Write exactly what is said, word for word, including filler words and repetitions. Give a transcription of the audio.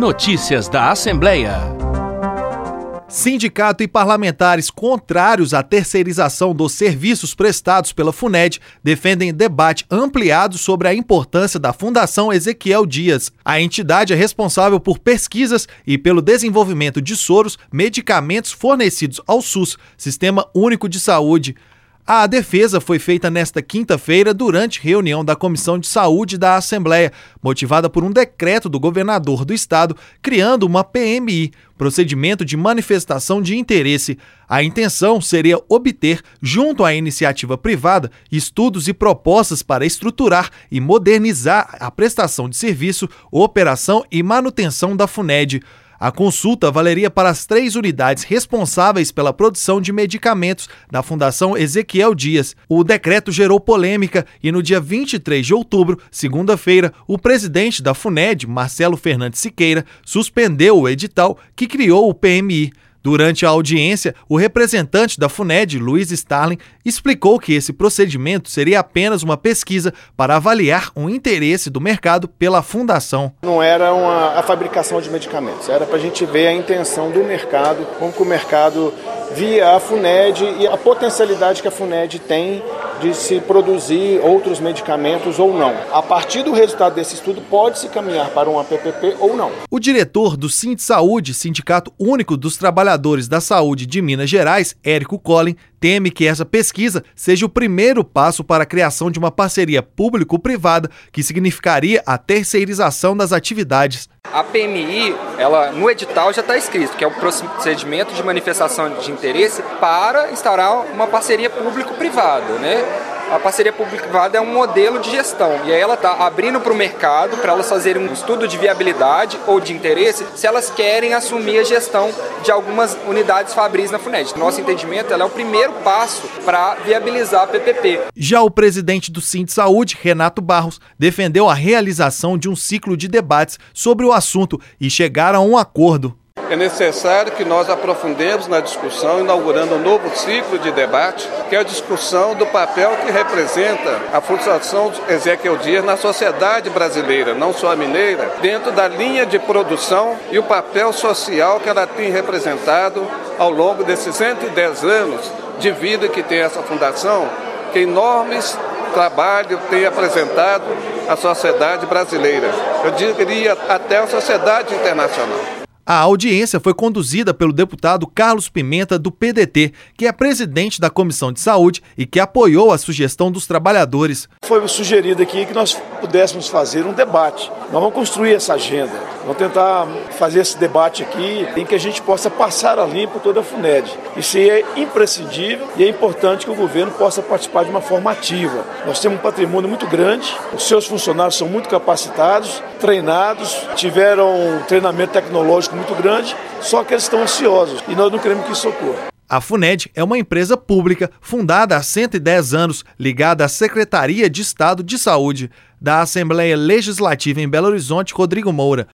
Notícias da Assembleia. Sindicato e parlamentares contrários à terceirização dos serviços prestados pela FUNED defendem debate ampliado sobre a importância da Fundação Ezequiel Dias. A entidade é responsável por pesquisas e pelo desenvolvimento de soros, medicamentos fornecidos ao SUS, Sistema Único de Saúde. A defesa foi feita nesta quinta-feira durante reunião da Comissão de Saúde da Assembleia, motivada por um decreto do governador do estado criando uma P M I, procedimento de manifestação de interesse. A intenção seria obter, junto à iniciativa privada, estudos e propostas para estruturar e modernizar a prestação de serviço, operação e manutenção da FUNED. A consulta valeria para as três unidades responsáveis pela produção de medicamentos da Fundação Ezequiel Dias. O decreto gerou polêmica e no dia vinte e três de outubro, segunda-feira, o presidente da FUNED, Marcelo Fernandes Siqueira, suspendeu o edital que criou o P M I. Durante a audiência, o representante da FUNED, Luiz Starling, explicou que esse procedimento seria apenas uma pesquisa para avaliar o interesse do mercado pela fundação. Não era uma, a fabricação de medicamentos, era para a gente ver a intenção do mercado, como que o mercado via a FUNED e a potencialidade que a FUNED tem de se produzir outros medicamentos ou não. A partir do resultado desse estudo, pode-se caminhar para uma P P P ou não. O diretor do Sindsaúde, Sindicato Único dos Trabalhadores da Saúde de Minas Gerais, Érico Collin, teme que essa pesquisa seja o primeiro passo para a criação de uma parceria público-privada que significaria a terceirização das atividades. A P M I, ela, no edital já está escrito que é o procedimento de manifestação de interesse para instaurar uma parceria público-privada, né? A parceria público-privada é um modelo de gestão e aí ela está abrindo para o mercado para elas fazerem um estudo de viabilidade ou de interesse se elas querem assumir a gestão de algumas unidades fabris na FUNED. No nosso entendimento, ela é o primeiro passo para viabilizar a P P P. Já o presidente do Sindsaúde, Renato Barros, defendeu a realização de um ciclo de debates sobre o assunto e chegar a um acordo. É necessário que nós aprofundemos na discussão, inaugurando um novo ciclo de debate, que é a discussão do papel que representa a Fundação Ezequiel Dias na sociedade brasileira, não só a mineira, dentro da linha de produção e o papel social que ela tem representado ao longo desses cento e dez anos de vida que tem essa fundação, que enormes trabalho tem apresentado à sociedade brasileira, eu diria até à sociedade internacional. A audiência foi conduzida pelo deputado Carlos Pimenta, do P D T, que é presidente da Comissão de Saúde e que apoiou a sugestão dos trabalhadores. Foi sugerido aqui que nós pudéssemos fazer um debate. Nós vamos construir essa agenda, vamos tentar fazer esse debate aqui em que a gente possa passar a limpo toda a FUNED. Isso é imprescindível e é importante que o governo possa participar de uma forma ativa. Nós temos um patrimônio muito grande, os seus funcionários são muito capacitados, treinados, tiveram um treinamento tecnológico muito grande, só que eles estão ansiosos e nós não queremos que isso ocorra. A FUNED é uma empresa pública fundada há cento e dez anos, ligada à Secretaria de Estado de Saúde. Da Assembleia Legislativa em Belo Horizonte, Rodrigo Moura.